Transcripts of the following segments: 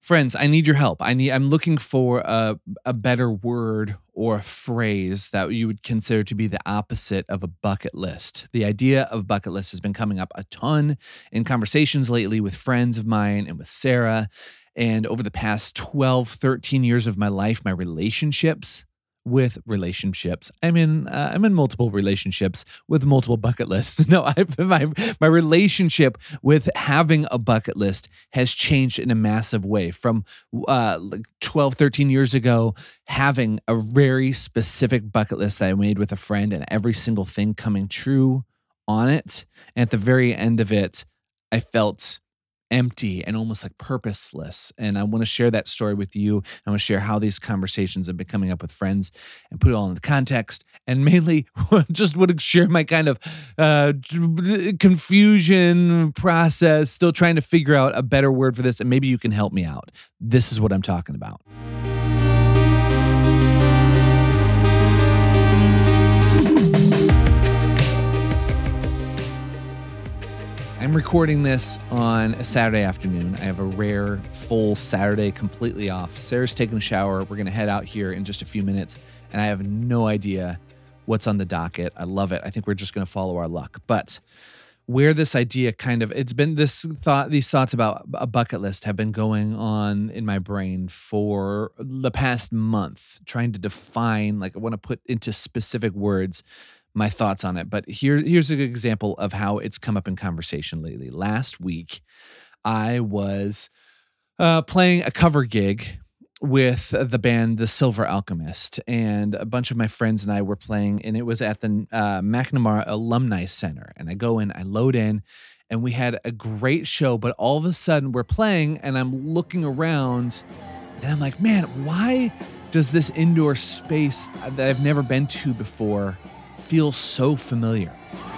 Friends, I need your help. I'm looking for a better word or a phrase that you would consider to be the opposite of a bucket list. The idea of bucket list has been coming up a ton in conversations lately with friends of mine and with Sarah. And over the past 12, 13 years of my life, my relationships. I'm in multiple relationships with multiple bucket lists. No, my relationship with having a bucket list has changed in a massive way from like 12, 13 years ago, having a very specific bucket list that I made with a friend and every single thing coming true on it. And at the very end of it, I felt empty and almost like purposeless. And I want to share that story with you. I want to share how these conversations have been coming up with friends and put it all into context. And mainly just want to share my kind of confusion process, still trying to figure out a better word for this. And maybe you can help me out. This is what I'm talking about. I'm recording this on a Saturday afternoon. I have a rare full Saturday completely off. Sarah's taking a shower. We're going to head out here in just a few minutes, and I have no idea what's on the docket. I love it. I think we're just going to follow our luck. But where this idea these thoughts about a bucket list have been going on in my brain for the past month, trying to define, like I want to put into specific words my thoughts on it. But here's a good example of how it's come up in conversation lately. Last week, I was playing a cover gig with the band The Silver Alchemist, and a bunch of my friends and I were playing, and it was at the McNamara Alumni Center. And I go in, I load in, and we had a great show, but all of a sudden we're playing, and I'm looking around, and I'm like, man, why does this indoor space that I've never been to before feel so familiar?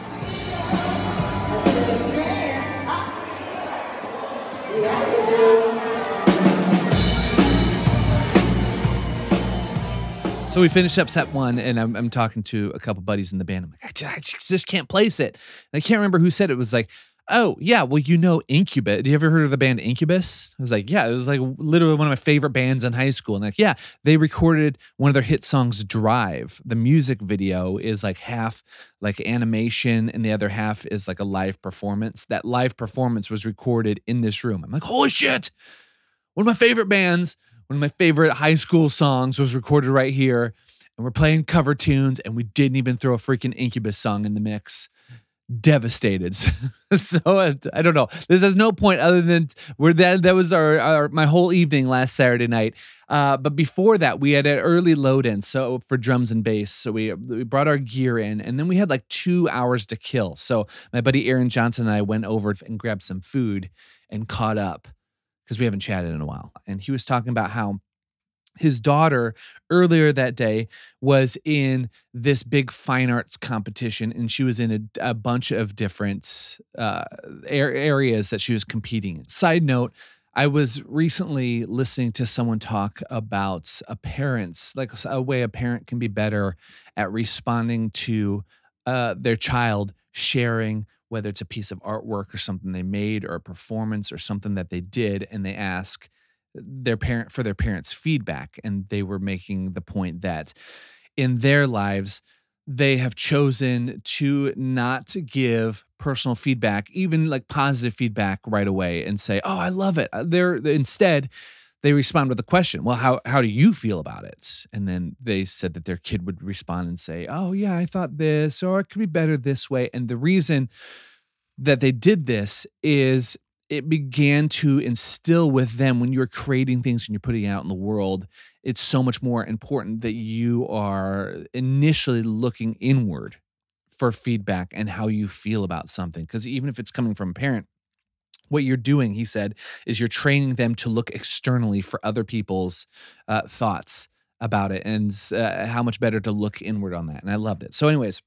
So we finished up set one, and I'm talking to a couple buddies in the band. I'm like, I just can't place it. And I can't remember who said it. It was like, oh, yeah, well, you know Incubus. Have you ever heard of the band Incubus? I was like, yeah, it was like literally one of my favorite bands in high school. And like, yeah, they recorded one of their hit songs, Drive. The music video is like half like animation and the other half is like a live performance. That live performance was recorded in this room. I'm like, holy shit, one of my favorite bands, one of my favorite high school songs was recorded right here. And we're playing cover tunes and we didn't even throw a freaking Incubus song in the mix. Devastated. So I don't know. This has no point other than that was my whole evening last Saturday night. But before that, we had an early load in, so for drums and bass. So we brought our gear in, and then we had like 2 hours to kill. So my buddy Aaron Johnson and I went over and grabbed some food and caught up because we haven't chatted in a while. And he was talking about how his daughter earlier that day was in this big fine arts competition, and she was in a bunch of different areas that she was competing in. Side note, I was recently listening to someone talk about a way a parent can be better at responding to their child sharing, whether it's a piece of artwork or something they made or a performance or something that they did, and they ask their parents' feedback. And they were making the point that in their lives, they have chosen to not give personal feedback, even like positive feedback right away and say, oh, I love it. Instead, they respond with a question. Well, how do you feel about it? And then they said that their kid would respond and say, oh yeah, I thought this, or it could be better this way. And the reason that they did this is it began to instill with them, when you're creating things and you're putting it out in the world, it's so much more important that you are initially looking inward for feedback and how you feel about something. Because even if it's coming from a parent, what you're doing, he said, is you're training them to look externally for other people's thoughts about it, and how much better to look inward on that. And I loved it. So anyways,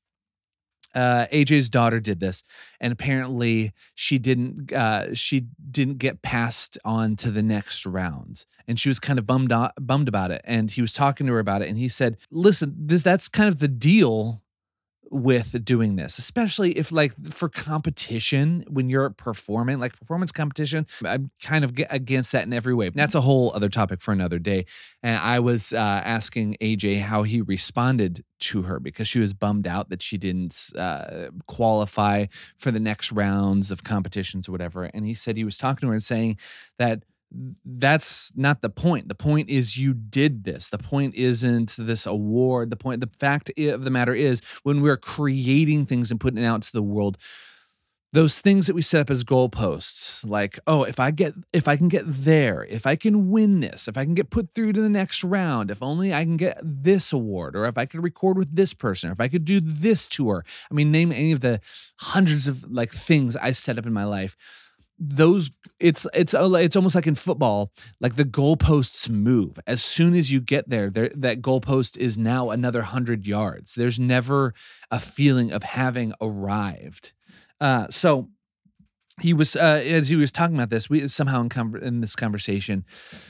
AJ's daughter did this, and apparently she didn't get passed on to the next round, and she was kind of bummed about it. And he was talking to her about it, and he said, "Listen, that's kind of the deal with doing this, especially if like for competition, when you're performing, like performance competition, I'm kind of against that in every way. That's a whole other topic for another day. And I was asking AJ how he responded to her because she was bummed out that she didn't qualify for the next rounds of competitions or whatever. And he said he was talking to her and saying that that's not the point. The point is you did this. The point isn't this award. The fact of the matter is when we're creating things and putting it out to the world, those things that we set up as goalposts, like, oh, if I can get there, if I can win this, if I can get put through to the next round, if only I can get this award, or if I could record with this person, or if I could do this tour. I mean, name any of the hundreds of like things I set up in my life. Those it's almost like in football, like the goalposts move as soon as you get there. That goalpost is now another 100 yards. There's never a feeling of having arrived. So he was as he was talking about this, we somehow in this conversation,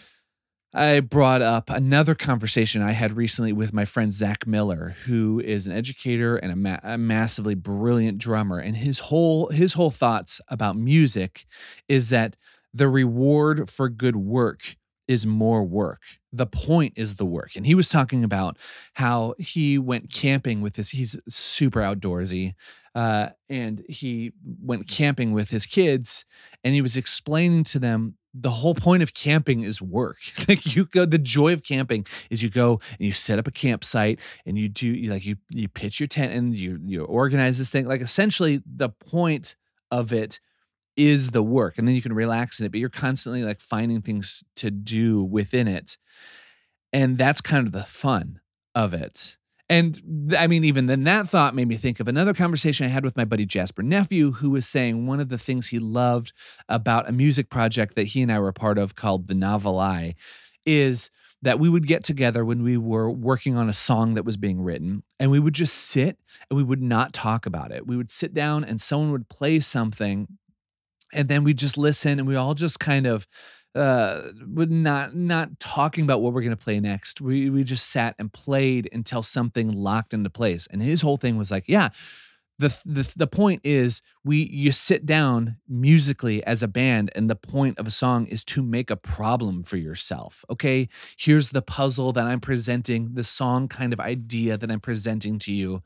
I brought up another conversation I had recently with my friend Zach Miller, who is an educator and a massively brilliant drummer. And his whole thoughts about music is that the reward for good work is more work. The point is the work. And he was talking about how he went camping with he's super outdoorsy. And he went camping with his kids, and he was explaining to them the whole point of camping is work. Like the joy of camping is you go and you set up a campsite and you pitch your tent and you organize this thing. Like essentially the point of it is the work, and then you can relax in it, but you're constantly like finding things to do within it. And that's kind of the fun of it. And I mean, even then that thought made me think of another conversation I had with my buddy Jasper Nephew, who was saying one of the things he loved about a music project that he and I were a part of called The Novel Eye is that we would get together when we were working on a song that was being written, and we would just sit and we would not talk about it. We would sit down and someone would play something, and then we'd just listen, and we all just kind of would not talking about what we're going to play next. We just sat and played until something locked into place. And his whole thing was like, yeah, the point is you sit down musically as a band, and the point of a song is to make a problem for yourself. Okay, here's the puzzle that I'm presenting, the song kind of idea that I'm presenting to you.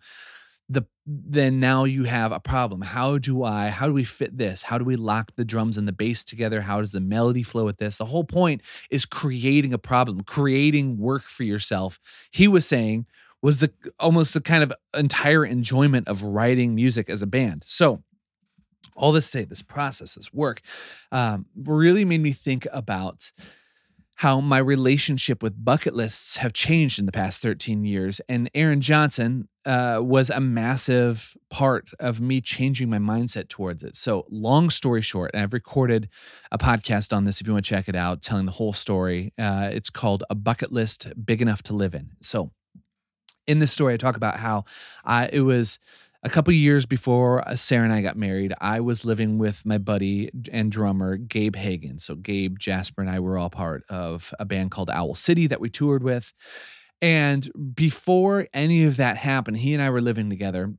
Then now you have a problem. How do we fit this? How do we lock the drums and the bass together? How does the melody flow with this? The whole point is creating a problem, creating work for yourself. He was saying was almost the kind of entire enjoyment of writing music as a band. So all this to say, this process, this work, really made me think about how my relationship with bucket lists have changed in the past 13 years. And Aaron Johnson was a massive part of me changing my mindset towards it. So long story short, and I've recorded a podcast on this if you want to check it out, telling the whole story. It's called A Bucket List Big Enough to Live In. So in this story, I talk about how it was a couple years before Sarah and I got married. I was living with my buddy and drummer, Gabe Hagen. So Gabe, Jasper, and I were all part of a band called Owl City that we toured with. And before any of that happened, he and I were living together.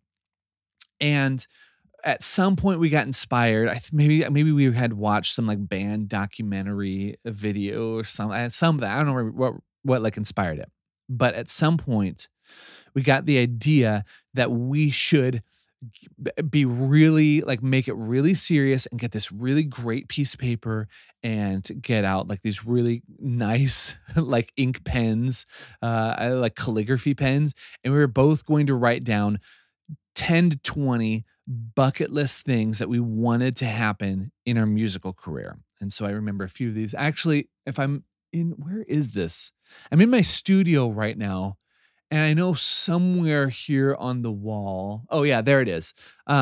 And at some point we got inspired. Maybe we had watched some like band documentary video or something. I don't know what like inspired it. But at some point we got the idea that we should be really like make it really serious and get this really great piece of paper and get out like these really nice like ink pens, like calligraphy pens. And we were both going to write down 10 to 20 bucket list things that we wanted to happen in our musical career. And so I remember a few of these. Actually, where is this? I'm in my studio right now. And I know somewhere here on the wall. Oh yeah, there it is.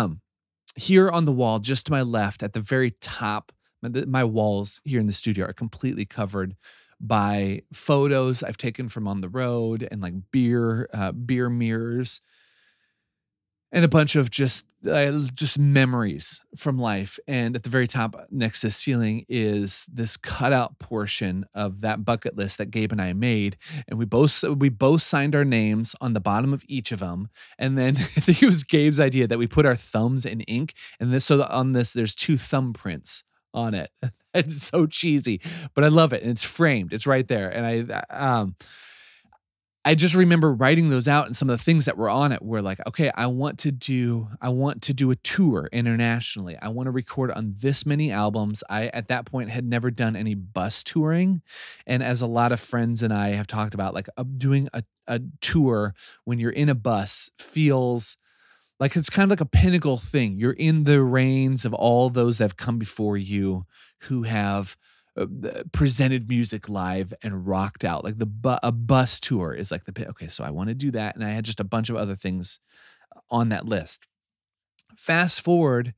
Here on the wall, just to my left, at the very top, my walls here in the studio are completely covered by photos I've taken from on the road and like beer mirrors. and a bunch of just memories from life. And at the very top next to the ceiling is this cutout portion of that bucket list that Gabe and I made. And we both signed our names on the bottom of each of them. And then I think it was Gabe's idea that we put our thumbs in ink. And on this, there's 2 thumbprints on it. It's so cheesy, but I love it. And it's framed. It's right there. And I just remember writing those out, and some of the things that were on it were like, okay, I want to do a tour internationally. I want to record on this many albums. I, at that point, had never done any bus touring. And as a lot of friends and I have talked about, like doing a tour when you're in a bus feels like it's kind of like a pinnacle thing. You're in the reigns of all those that have come before you who have presented music live and rocked out. Like a bus tour is like okay, so I want to do that. And I had just a bunch of other things on that list. Fast forward,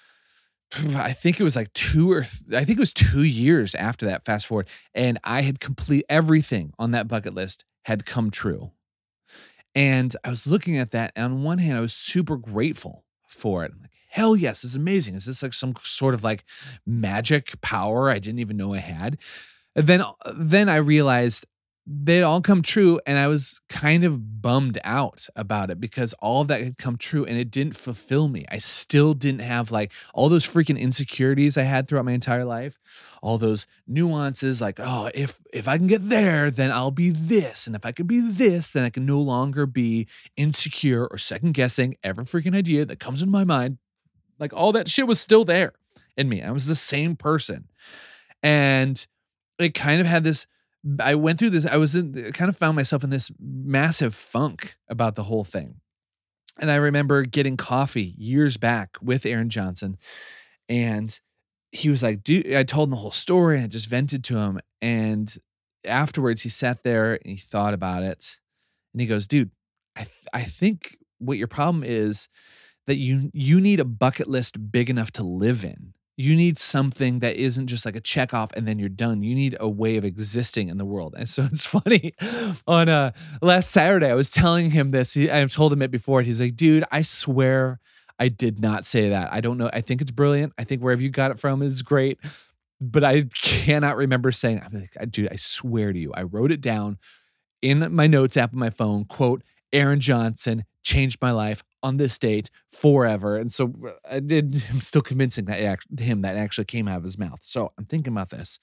I think it was like 2 years after that, fast forward, and I had everything on that bucket list had come true. And I was looking at that, and on one hand, I was super grateful for it. I'm like, hell yes, this is amazing. Is this like some sort of like magic power I didn't even know I had? And then I realized they'd all come true, and I was kind of bummed out about it because all of that had come true and it didn't fulfill me. I still didn't have like all those freaking insecurities I had throughout my entire life, all those nuances like, oh, if I can get there, then I'll be this. And if I can be this, then I can no longer be insecure or second guessing every freaking idea that comes into my mind. Like all that shit was still there in me. I was the same person. And it kind of had this, I went through this, kind of found myself in this massive funk about the whole thing. And I remember getting coffee years back with Aaron Johnson, and he was like, dude, I told him the whole story and I just vented to him. And afterwards he sat there and he thought about it and he goes, dude, I think what your problem is that you need a bucket list big enough to live in. You need something that isn't just like a check off and then you're done. You need a way of existing in the world. And so it's funny. On last Saturday, I was telling him this. I've told him it before. And he's like, dude, I swear I did not say that. I don't know. I think it's brilliant. I think wherever you got it from is great. But I cannot remember saying, I'm like, dude, I swear to you, I wrote it down in my notes app on my phone, quote, Aaron Johnson changed my life on this date forever. And so I'm still convincing that him that actually came out of his mouth. So I'm thinking about this.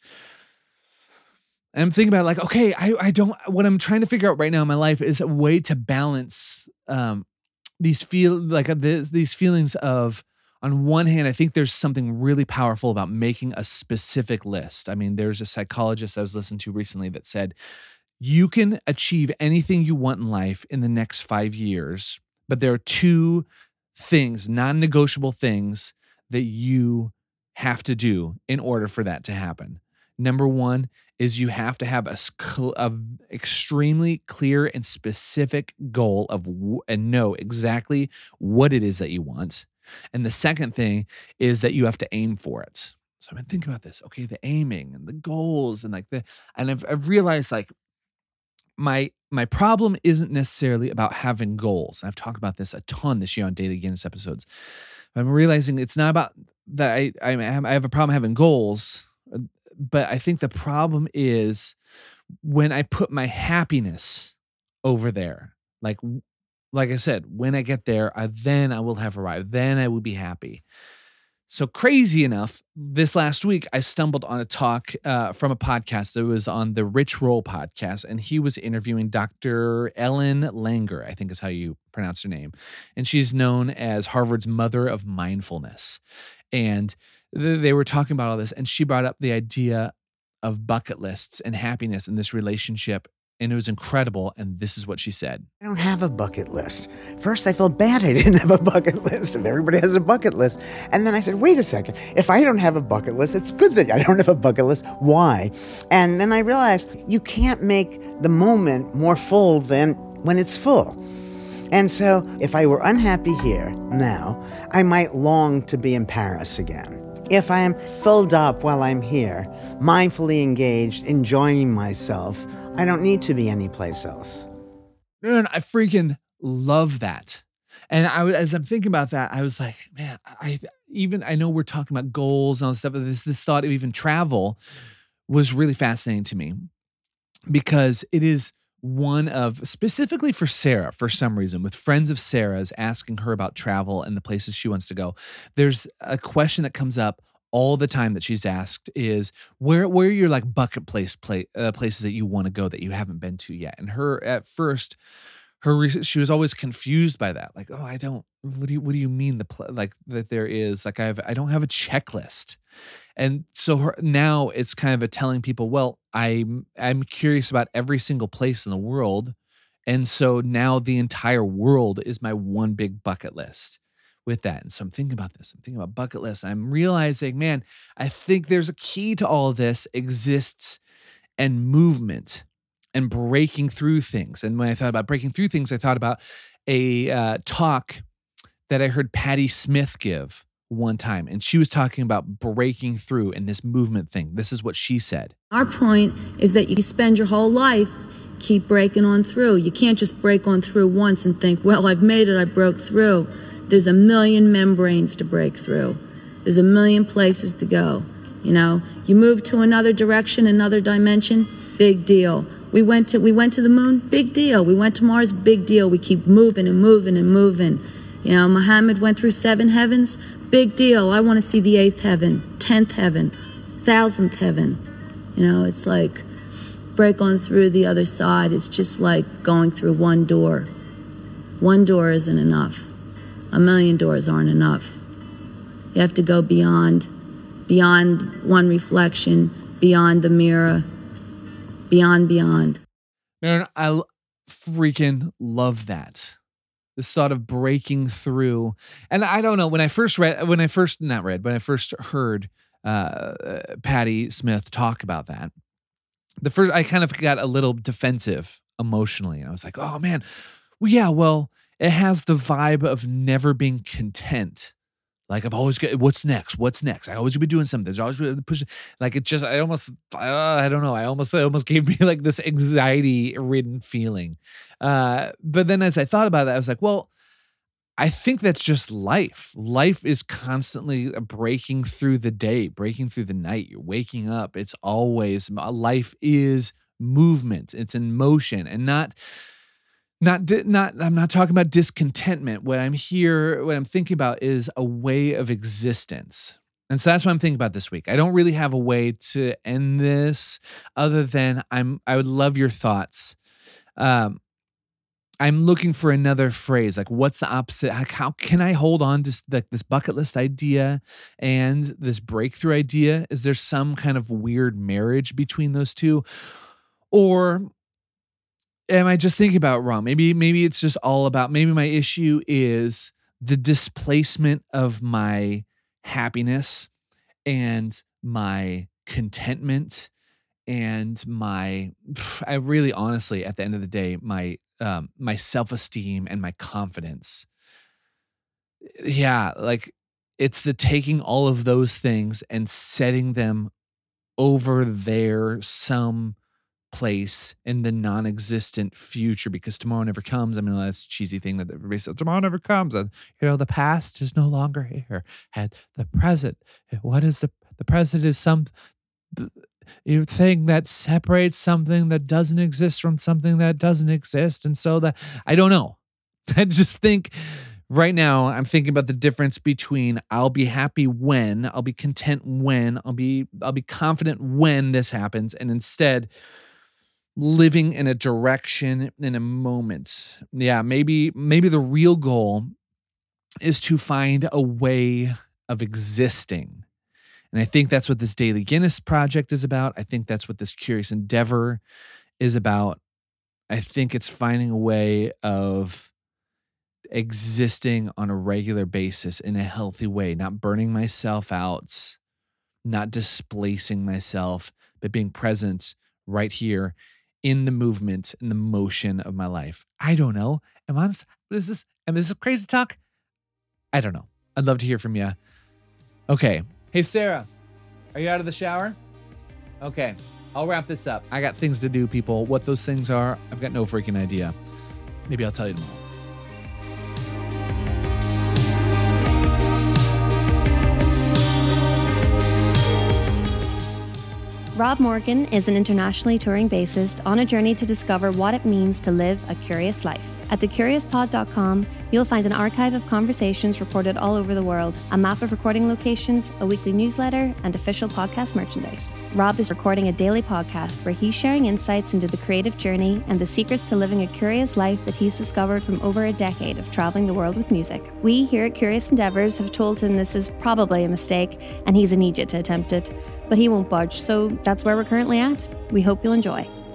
I'm thinking about like, okay, what I'm trying to figure out right now in my life is a way to balance these feelings of, on one hand, I think there's something really powerful about making a specific list. I mean, there's a psychologist I was listening to recently that said, you can achieve anything you want in life in the next 5 years, but there are 2 things, non-negotiable things that you have to do in order for that to happen. Number 1 is you have to have a extremely clear and specific goal and know exactly what it is that you want. And the second thing is that you have to aim for it. So I've been thinking about this. Okay, the aiming and the goals and I've realized like my problem isn't necessarily about having goals. I've talked about this a ton this year on Daily Guinness episodes. I'm realizing it's not about that I have a problem having goals, but I think the problem is when I put my happiness over there. Like I said, when I get there, then I will have arrived. Then I will be happy. So crazy enough, this last week, I stumbled on a talk from a podcast that was on the Rich Roll podcast, and he was interviewing Dr. Ellen Langer, I think is how you pronounce her name. And she's known as Harvard's mother of mindfulness. And they were talking about all this, and she brought up the idea of bucket lists and happiness in this relationship. And it was incredible. And this is what she said. I don't have a bucket list. First, I felt bad I didn't have a bucket list. If everybody has a bucket list. And then I said, wait a second. If I don't have a bucket list, it's good that I don't have a bucket list. Why? And then I realized you can't make the moment more full than when it's full. And so if I were unhappy here now, I might long to be in Paris again. If I am filled up while I'm here, mindfully engaged, enjoying myself, I don't need to be anyplace else. And I freaking love that. And as I'm thinking about that, I was like, man, I know we're talking about goals and all this stuff, but this thought of even travel was really fascinating to me because it is one of, specifically for Sarah, for some reason, with friends of Sarah's asking her about travel and the places she wants to go. There's a question that comes up all the time that she's asked is where are your like bucket places that you want to go that you haven't been to yet? And her at first, she was always confused by that. Like, oh, I don't. What do you mean like that there is like I don't have a checklist. And so now it's kind of a telling people, well, I'm curious about every single place in the world. And so now the entire world is my one big bucket list with that. And so I'm thinking about this. I'm thinking about bucket lists. I'm realizing, man, I think there's a key to all of this exists and movement and breaking through things. And when I thought about breaking through things, I thought about a talk that I heard Patti Smith give one time. And she was talking about breaking through in this movement thing. This is what she said. Our point is that you spend your whole life keep breaking on through. You can't just break on through once and think, well, I've made it, I broke through. There's a million membranes to break through. There's a million places to go. You know, you move to another direction, another dimension, big deal. We went to the moon, big deal. We went to Mars, big deal. We keep moving and moving and moving. You know, Muhammad went through 7 heavens, big deal. I want to see the 8th heaven, 10th heaven, 1000th heaven. You know, it's like break on through the other side. It's just like going through one door. One door isn't enough. A million doors aren't enough. You have to go beyond one reflection, beyond the mirror, beyond. Man, I freaking love that. This thought of breaking through. And I don't know, when I first heard Patti Smith talk about that, I kind of got a little defensive emotionally. And I was like, oh man, well, yeah, well, it has the vibe of never being content. Like I've always got, what's next? I always be doing something. There's always pushing. Like it just, I don't know. It almost gave me like this anxiety-ridden feeling. But then as I thought about that, I was like, well, I think that's just life. Life is constantly breaking through the day, breaking through the night. You're waking up. It's always, life is movement. It's in motion and not. I'm not talking about discontentment. What I'm thinking about is a way of existence. And so that's what I'm thinking about this week. I don't really have a way to end this other than I would love your thoughts. I'm looking for another phrase. Like what's the opposite? How can I hold on to this bucket list idea and this breakthrough idea? Is there some kind of weird marriage between those two? Or am I just thinking about it wrong? Maybe it's just all about, maybe my issue is the displacement of my happiness and my contentment and I really honestly, at the end of the day, my self-esteem and my confidence. Yeah, like it's the taking all of those things and setting them over there some place in the non-existent future, because tomorrow never comes. I mean, that's a cheesy thing that everybody says, tomorrow never comes. And, the past is no longer here. And the present, what is the present is some thing that separates something that doesn't exist from something that doesn't exist. And so that, I don't know. I just think right now I'm thinking about the difference between I'll be happy when, I'll be content when, I'll be confident when this happens, and instead living in a direction, in a moment. Yeah, maybe the real goal is to find a way of existing. And I think that's what this Daily Guinness project is about. I think that's what this Curious Endeavor is about. I think it's finding a way of existing on a regular basis in a healthy way, not burning myself out, not displacing myself, but being present right here in the movement, in the motion of my life. I don't know. Is this crazy talk? I don't know. I'd love to hear from you. Okay. Hey, Sarah, are you out of the shower? Okay. I'll wrap this up. I got things to do, people. What those things are, I've got no freaking idea. Maybe I'll tell you tomorrow. Rob Morgan is an internationally touring bassist on a journey to discover what it means to live a curious life. At thecuriouspod.com, you'll find an archive of conversations recorded all over the world, a map of recording locations, a weekly newsletter, and official podcast merchandise. Rob is recording a daily podcast where he's sharing insights into the creative journey and the secrets to living a curious life that he's discovered from over a decade of traveling the world with music. We here at Curious Endeavors have told him this is probably a mistake and he's an idiot to attempt it, but he won't budge, so that's where we're currently at. We hope you'll enjoy.